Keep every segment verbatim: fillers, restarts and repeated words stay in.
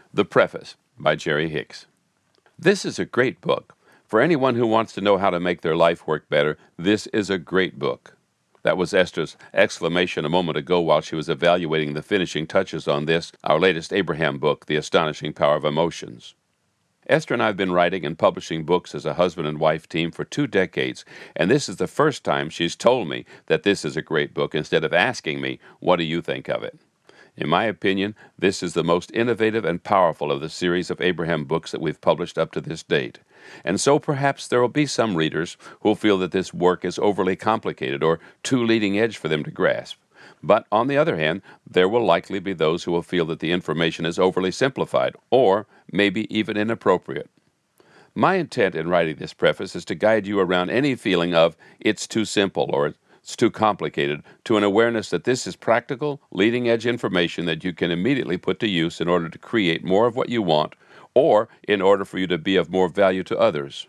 The Preface by Jerry Hicks. This is a great book. For anyone who wants to know how to make their life work better, this is a great book. That was Esther's exclamation a moment ago while she was evaluating the finishing touches on this, our latest Abraham book, The Astonishing Power of Emotions. Esther and I have been writing and publishing books as a husband and wife team for two decades, and this is the first time she's told me that this is a great book instead of asking me, "What do you think of it?" In my opinion, this is the most innovative and powerful of the series of Abraham books that we've published up to this date. And so perhaps there will be some readers who will feel that this work is overly complicated or too leading edge for them to grasp. But on the other hand, there will likely be those who will feel that the information is overly simplified or maybe even inappropriate. My intent in writing this preface is to guide you around any feeling of it's too simple or it's too complicated to an awareness that this is practical, leading-edge information that you can immediately put to use in order to create more of what you want or in order for you to be of more value to others.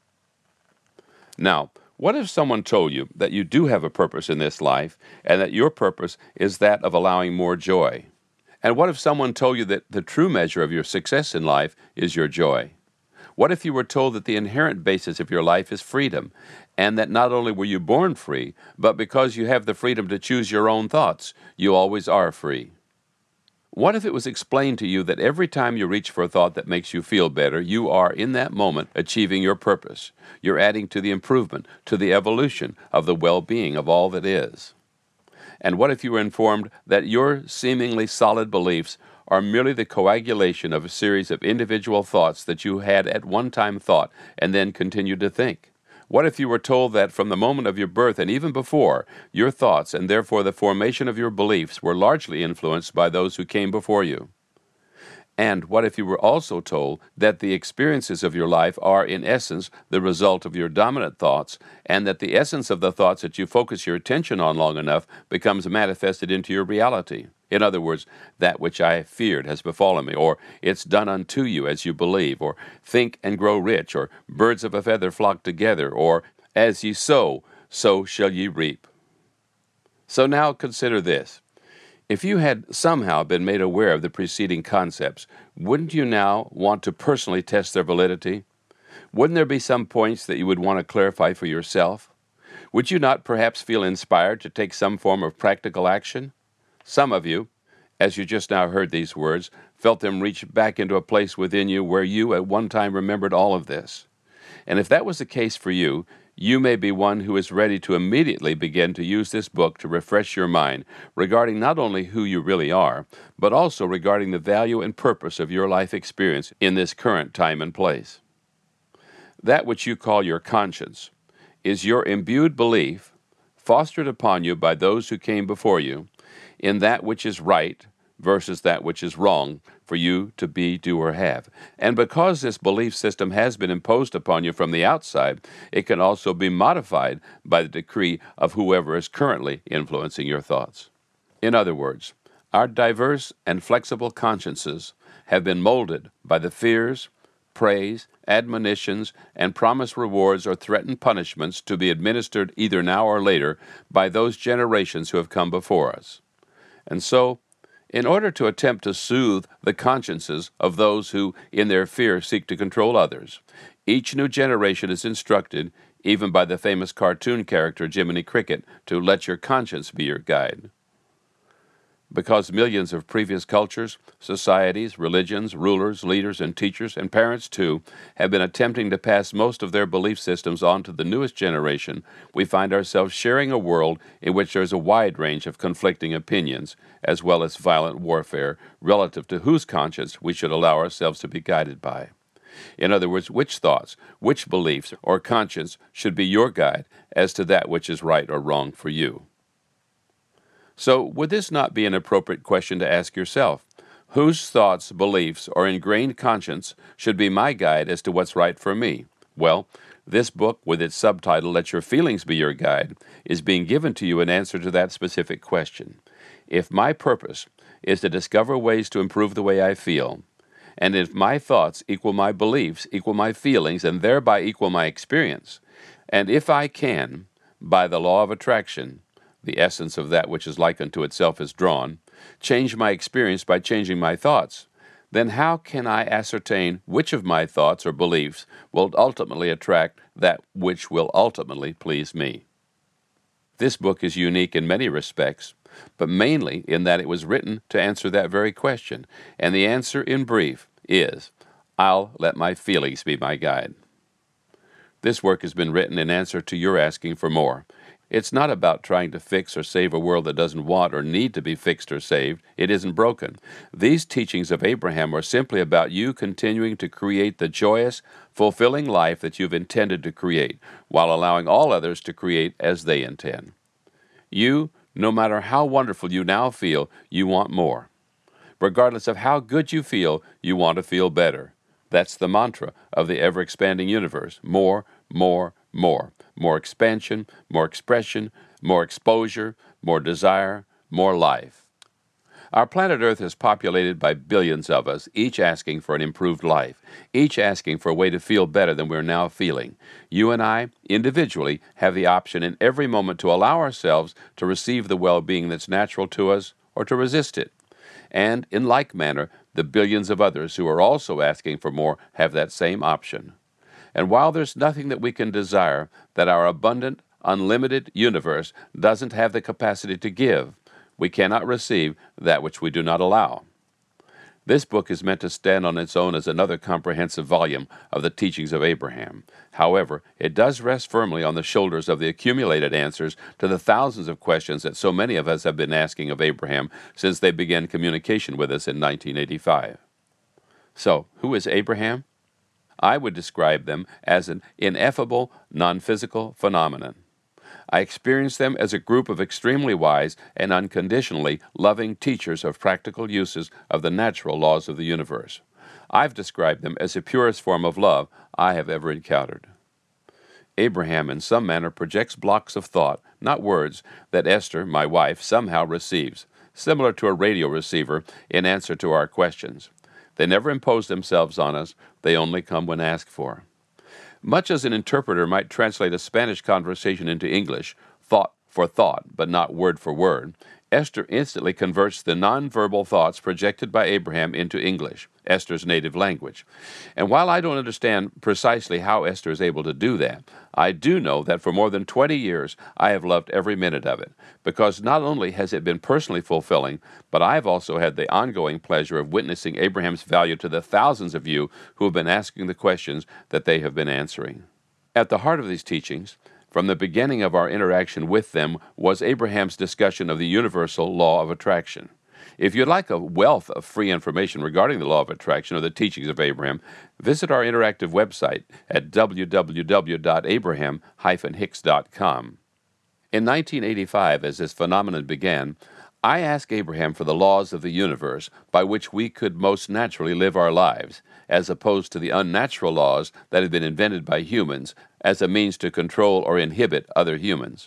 Now, what if someone told you that you do have a purpose in this life and that your purpose is that of allowing more joy? And what if someone told you that the true measure of your success in life is your joy? What if you were told that the inherent basis of your life is freedom, and that not only were you born free, but because you have the freedom to choose your own thoughts, you always are free? What if it was explained to you that every time you reach for a thought that makes you feel better, you are, in that moment, achieving your purpose? You're adding to the improvement, to the evolution of the well-being of all that is. And what if you were informed that your seemingly solid beliefs are merely the coagulation of a series of individual thoughts that you had at one time thought and then continued to think? What if you were told that from the moment of your birth and even before, your thoughts and therefore the formation of your beliefs were largely influenced by those who came before you? And what if you were also told that the experiences of your life are, in essence, the result of your dominant thoughts, and that the essence of the thoughts that you focus your attention on long enough becomes manifested into your reality? In other words, that which I feared has befallen me, or it's done unto you as you believe, or think and grow rich, or birds of a feather flock together, or as ye sow, so shall ye reap. So now consider this. If you had somehow been made aware of the preceding concepts, wouldn't you now want to personally test their validity? Wouldn't there be some points that you would want to clarify for yourself? Would you not perhaps feel inspired to take some form of practical action? Some of you, as you just now heard these words, felt them reach back into a place within you where you at one time remembered all of this. And if that was the case for you, you may be one who is ready to immediately begin to use this book to refresh your mind regarding not only who you really are, but also regarding the value and purpose of your life experience in this current time and place. That which you call your conscience is your imbued belief, fostered upon you by those who came before you, in that which is right versus that which is wrong for you to be, do, or have. And because this belief system has been imposed upon you from the outside, it can also be modified by the decree of whoever is currently influencing your thoughts. In other words, our diverse and flexible consciences have been molded by the fears, praise, admonitions, and promised rewards or threatened punishments to be administered either now or later by those generations who have come before us. And so, in order to attempt to soothe the consciences of those who, in their fear, seek to control others, each new generation is instructed, even by the famous cartoon character Jiminy Cricket, to let your conscience be your guide. Because millions of previous cultures, societies, religions, rulers, leaders, and teachers, and parents too, have been attempting to pass most of their belief systems on to the newest generation, we find ourselves sharing a world in which there is a wide range of conflicting opinions, as well as violent warfare, relative to whose conscience we should allow ourselves to be guided by. In other words, which thoughts, which beliefs, or conscience should be your guide as to that which is right or wrong for you? So, would this not be an appropriate question to ask yourself? Whose thoughts, beliefs, or ingrained conscience should be my guide as to what's right for me? Well, this book, with its subtitle, Let Your Feelings Be Your Guide, is being given to you in answer to that specific question. If my purpose is to discover ways to improve the way I feel, and if my thoughts equal my beliefs, equal my feelings, and thereby equal my experience, and if I can, by the law of attraction, the essence of that which is like unto itself is drawn, change my experience by changing my thoughts, then how can I ascertain which of my thoughts or beliefs will ultimately attract that which will ultimately please me? This book is unique in many respects, but mainly in that it was written to answer that very question, and the answer in brief is, I'll let my feelings be my guide. This work has been written in answer to your asking for more. It's not about trying to fix or save a world that doesn't want or need to be fixed or saved. It isn't broken. These teachings of Abraham are simply about you continuing to create the joyous, fulfilling life that you've intended to create, while allowing all others to create as they intend. You, no matter how wonderful you now feel, you want more. Regardless of how good you feel, you want to feel better. That's the mantra of the ever-expanding universe. More, more, more. More expansion, more expression, more exposure, more desire, more life. Our planet Earth is populated by billions of us, each asking for an improved life, each asking for a way to feel better than we're now feeling. You and I, individually, have the option in every moment to allow ourselves to receive the well-being that's natural to us or to resist it. And, in like manner, the billions of others who are also asking for more have that same option. And while there's nothing that we can desire that our abundant, unlimited universe doesn't have the capacity to give, we cannot receive that which we do not allow. This book is meant to stand on its own as another comprehensive volume of the teachings of Abraham. However, it does rest firmly on the shoulders of the accumulated answers to the thousands of questions that so many of us have been asking of Abraham since they began communication with us in nineteen eighty-five. So, who is Abraham? I would describe them as an ineffable, non-physical phenomenon. I experience them as a group of extremely wise and unconditionally loving teachers of practical uses of the natural laws of the universe. I've described them as the purest form of love I have ever encountered. Abraham in some manner projects blocks of thought, not words, that Esther, my wife, somehow receives, similar to a radio receiver in answer to our questions. They never impose themselves on us, they only come when asked for. Much as an interpreter might translate a Spanish conversation into English, thought for thought, but not word for word, Esther instantly converts the nonverbal thoughts projected by Abraham into English, Esther's native language. And while I don't understand precisely how Esther is able to do that, I do know that for more than twenty years I have loved every minute of it, because not only has it been personally fulfilling, but I've also had the ongoing pleasure of witnessing Abraham's value to the thousands of you who have been asking the questions that they have been answering. At the heart of these teachings, from the beginning of our interaction with them, was Abraham's discussion of the universal law of attraction. If you'd like a wealth of free information regarding the law of attraction or the teachings of Abraham, visit our interactive website at w w w dot abraham dash hicks dot com. In nineteen eighty-five, as this phenomenon began, I asked Abraham for the laws of the universe by which we could most naturally live our lives, as opposed to the unnatural laws that had been invented by humans as a means to control or inhibit other humans.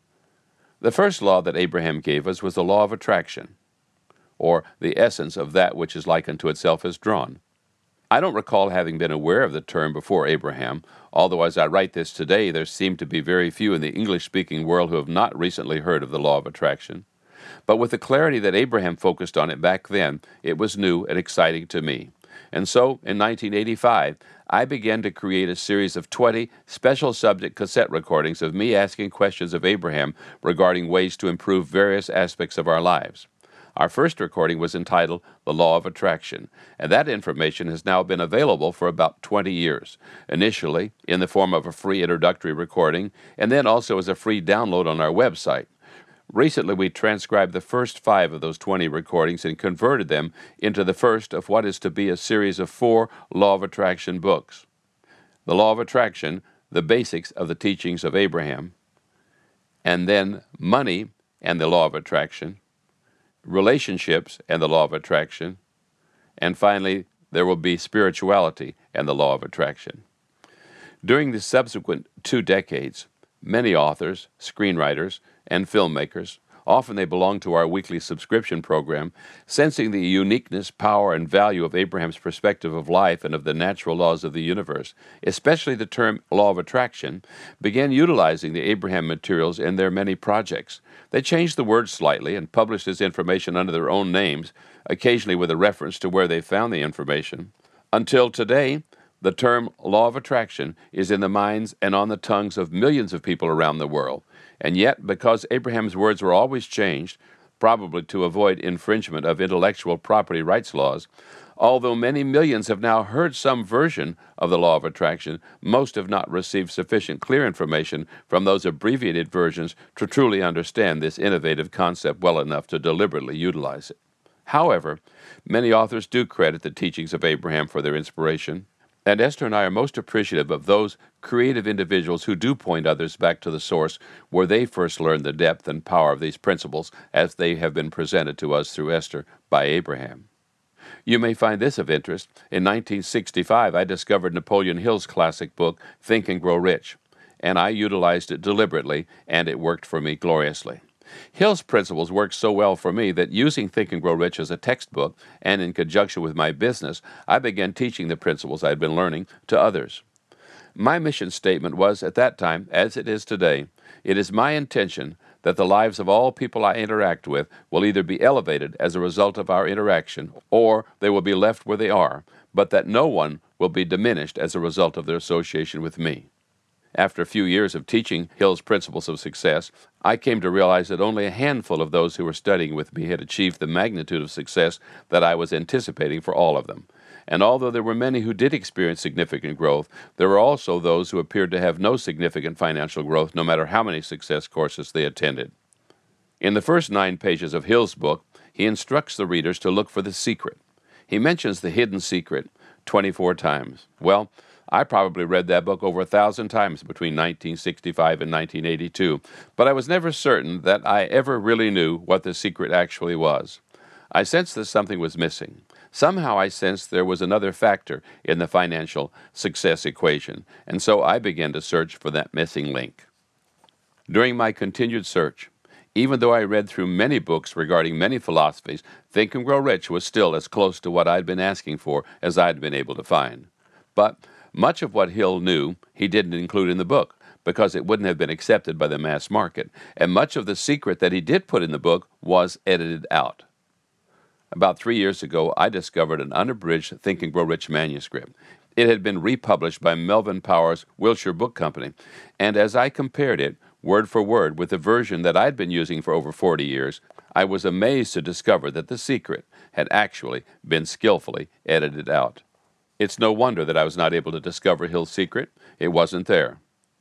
The first law that Abraham gave us was the law of attraction, or the essence of that which is like unto itself is drawn. I don't recall having been aware of the term before Abraham, although as I write this today there seem to be very few in the English-speaking world who have not recently heard of the law of attraction. But with the clarity that Abraham focused on it back then, it was new and exciting to me. And so, in nineteen eighty-five, I began to create a series of twenty special subject cassette recordings of me asking questions of Abraham regarding ways to improve various aspects of our lives. Our first recording was entitled The Law of Attraction, and that information has now been available for about twenty years, initially in the form of a free introductory recording, and then also as a free download on our website. Recently, we transcribed the first five of those twenty recordings and converted them into the first of what is to be a series of four Law of Attraction books. The Law of Attraction, the basics of the teachings of Abraham, and then Money and the Law of Attraction, Relationships and the Law of Attraction, and finally, there will be Spirituality and the Law of Attraction. During the subsequent two decades, many authors, screenwriters, and filmmakers, Often they belong to our weekly subscription program. Sensing the uniqueness, power, and value of Abraham's perspective of life and of the natural laws of the universe, especially the term law of attraction, began utilizing the Abraham materials in their many projects. They changed the words slightly and published this information under their own names, occasionally with a reference to where they found the information. Until today, the term law of attraction is in the minds and on the tongues of millions of people around the world. And yet, because Abraham's words were always changed, probably to avoid infringement of intellectual property rights laws, although many millions have now heard some version of the law of attraction, most have not received sufficient clear information from those abbreviated versions to truly understand this innovative concept well enough to deliberately utilize it. However, many authors do credit the teachings of Abraham for their inspiration, and Esther and I are most appreciative of those creative individuals who do point others back to the source where they first learned the depth and power of these principles as they have been presented to us through Esther by Abraham. You may find this of interest. In nineteen sixty-five, I discovered Napoleon Hill's classic book, Think and Grow Rich, and I utilized it deliberately, and it worked for me gloriously. Hill's principles worked so well for me that using Think and Grow Rich as a textbook and in conjunction with my business, I began teaching the principles I had been learning to others. My mission statement was, at that time, as it is today, it is my intention that the lives of all people I interact with will either be elevated as a result of our interaction, or they will be left where they are, but that no one will be diminished as a result of their association with me. After a few years of teaching Hill's principles of success, I came to realize that only a handful of those who were studying with me had achieved the magnitude of success that I was anticipating for all of them. And although there were many who did experience significant growth, there were also those who appeared to have no significant financial growth, no matter how many success courses they attended. In the first nine pages of Hill's book, he instructs the readers to look for the secret. He mentions the hidden secret twenty-four times. Well, I probably read that book over a thousand times between nineteen sixty-five and nineteen eighty-two, but I was never certain that I ever really knew what the secret actually was. I sensed that something was missing. Somehow I sensed there was another factor in the financial success equation, and so I began to search for that missing link. During my continued search, even though I read through many books regarding many philosophies, Think and Grow Rich was still as close to what I'd been asking for as I'd been able to find. But much of what Hill knew he didn't include in the book, because it wouldn't have been accepted by the mass market, and much of the secret that he did put in the book was edited out. About three years ago, I discovered an unabridged Think and Grow Rich manuscript. It had been republished by Melvin Powers Wilshire Book Company, and as I compared it, word for word, with the version that I'd been using for over forty years, I was amazed to discover that the secret had actually been skillfully edited out. It's no wonder that I was not able to discover Hill's secret. It wasn't there.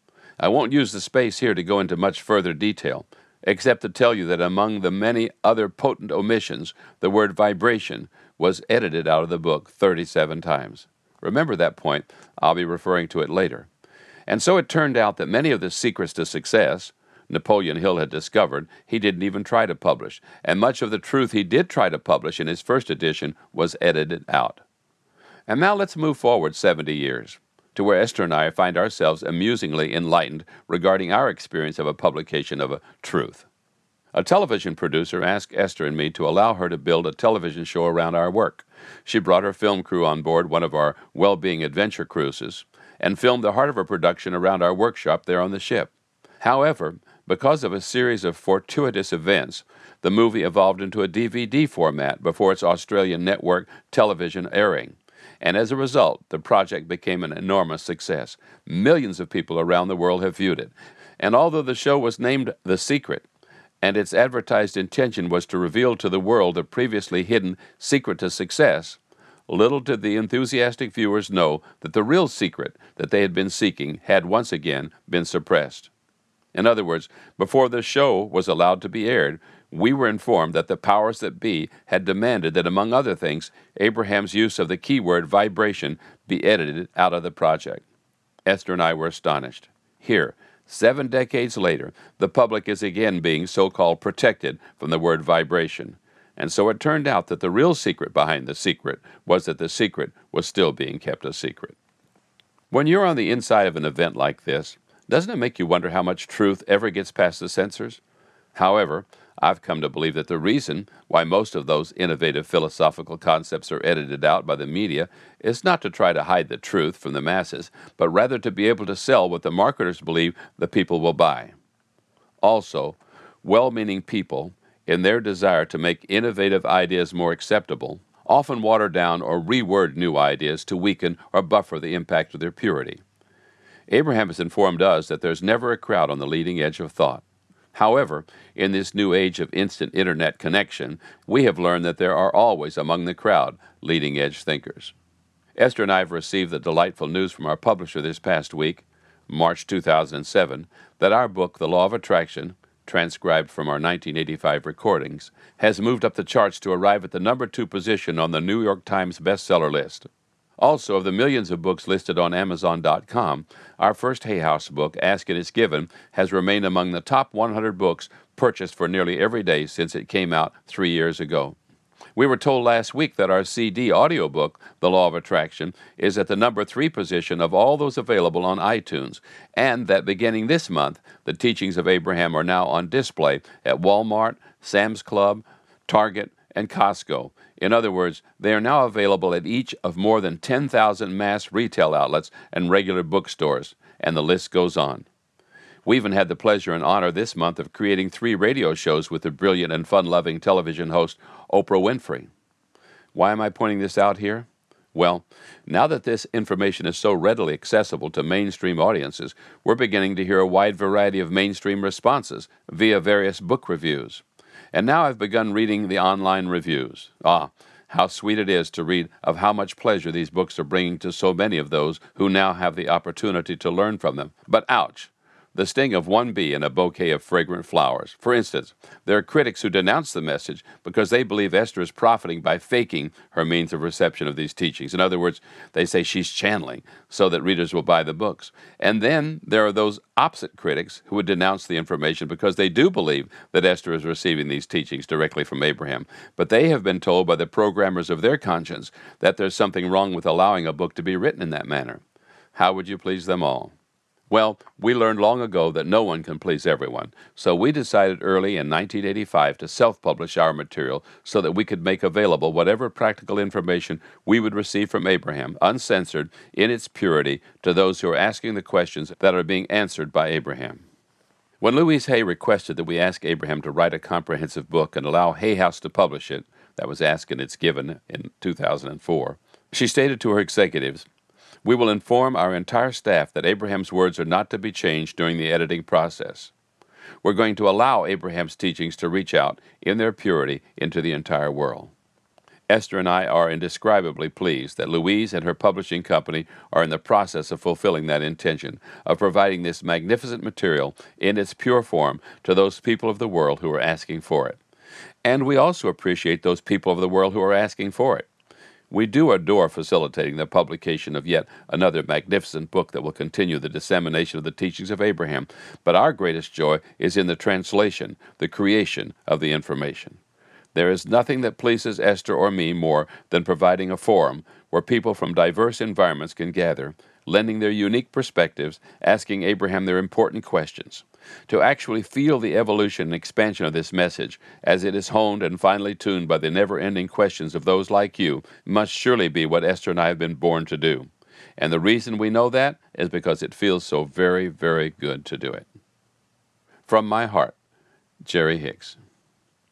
I won't use the space here to go into much further detail, except to tell you that among the many other potent omissions, the word vibration was edited out of the book thirty-seven times. Remember that point. I'll be referring to it later. And so it turned out that many of the secrets to success Napoleon Hill had discovered, he didn't even try to publish, and much of the truth he did try to publish in his first edition was edited out. And now let's move forward seventy years, to where Esther and I find ourselves amusingly enlightened regarding our experience of a publication of a truth. A television producer asked Esther and me to allow her to build a television show around our work. She brought her film crew on board one of our well-being adventure cruises and filmed the heart of her production around our workshop there on the ship. However, because of a series of fortuitous events, the movie evolved into a D V D format before its Australian network television airing. And as a result, the project became an enormous success. Millions of people around the world have viewed it. And although the show was named The Secret, and its advertised intention was to reveal to the world the previously hidden secret to success, little did the enthusiastic viewers know that the real secret that they had been seeking had once again been suppressed. In other words, before the show was allowed to be aired, we were informed that the powers that be had demanded that, among other things, Abraham's use of the keyword vibration be edited out of the project. Esther and I were astonished. Here, seven decades later, the public is again being so-called protected from the word vibration. And so it turned out that the real secret behind the secret was that the secret was still being kept a secret. When you're on the inside of an event like this, doesn't it make you wonder how much truth ever gets past the censors? However, I've come to believe that the reason why most of those innovative philosophical concepts are edited out by the media is not to try to hide the truth from the masses, but rather to be able to sell what the marketers believe the people will buy. Also, well-meaning people, in their desire to make innovative ideas more acceptable, often water down or reword new ideas to weaken or buffer the impact of their purity. Abraham has informed us that there's never a crowd on the leading edge of thought. However, in this new age of instant internet connection, we have learned that there are always among the crowd leading-edge thinkers. Esther and I have received the delightful news from our publisher this past week, March two thousand seven, that our book, The Law of Attraction, transcribed from our nineteen eighty-five recordings, has moved up the charts to arrive at the number two position on the New York Times bestseller list. Also, of the millions of books listed on Amazon dot com, our first Hay House book, Ask and It's Given, has remained among the top one hundred books purchased for nearly every day since it came out three years ago. We were told last week that our C D audiobook, The Law of Attraction, is at the number three position of all those available on iTunes, and that beginning this month, the teachings of Abraham are now on display at Walmart, Sam's Club, Target, and Costco. In other words, they are now available at each of more than ten thousand mass retail outlets and regular bookstores, and the list goes on. We even had the pleasure and honor this month of creating three radio shows with the brilliant and fun-loving television host Oprah Winfrey. Why am I pointing this out here? Well, now that this information is so readily accessible to mainstream audiences, we're beginning to hear a wide variety of mainstream responses via various book reviews. And now I've begun reading the online reviews. Ah, how sweet it is to read of how much pleasure these books are bringing to so many of those who now have the opportunity to learn from them. But ouch! The sting of one bee in a bouquet of fragrant flowers. For instance, there are critics who denounce the message because they believe Esther is profiting by faking her means of reception of these teachings. In other words, they say she's channeling so that readers will buy the books. And then there are those opposite critics who would denounce the information because they do believe that Esther is receiving these teachings directly from Abraham. But they have been told by the programmers of their conscience that there's something wrong with allowing a book to be written in that manner. How would you please them all? Well, we learned long ago that no one can please everyone, so we decided early in nineteen eighty-five to self-publish our material so that we could make available whatever practical information we would receive from Abraham, uncensored, in its purity, to those who are asking the questions that are being answered by Abraham. When Louise Hay requested that we ask Abraham to write a comprehensive book and allow Hay House to publish it, that was asked and it's given in two thousand four, she stated to her executives, "We will inform our entire staff that Abraham's words are not to be changed during the editing process. We're going to allow Abraham's teachings to reach out in their purity into the entire world." Esther and I are indescribably pleased that Louise and her publishing company are in the process of fulfilling that intention, of providing this magnificent material in its pure form to those people of the world who are asking for it. And we also appreciate those people of the world who are asking for it. We do adore facilitating the publication of yet another magnificent book that will continue the dissemination of the teachings of Abraham, but our greatest joy is in the translation, the creation of the information. There is nothing that pleases Esther or me more than providing a forum where people from diverse environments can gather, lending their unique perspectives, asking Abraham their important questions. To actually feel the evolution and expansion of this message, as it is honed and finally tuned by the never-ending questions of those like you, must surely be what Esther and I have been born to do. And the reason we know that is because it feels so very, very good to do it. From my heart, Jerry Hicks.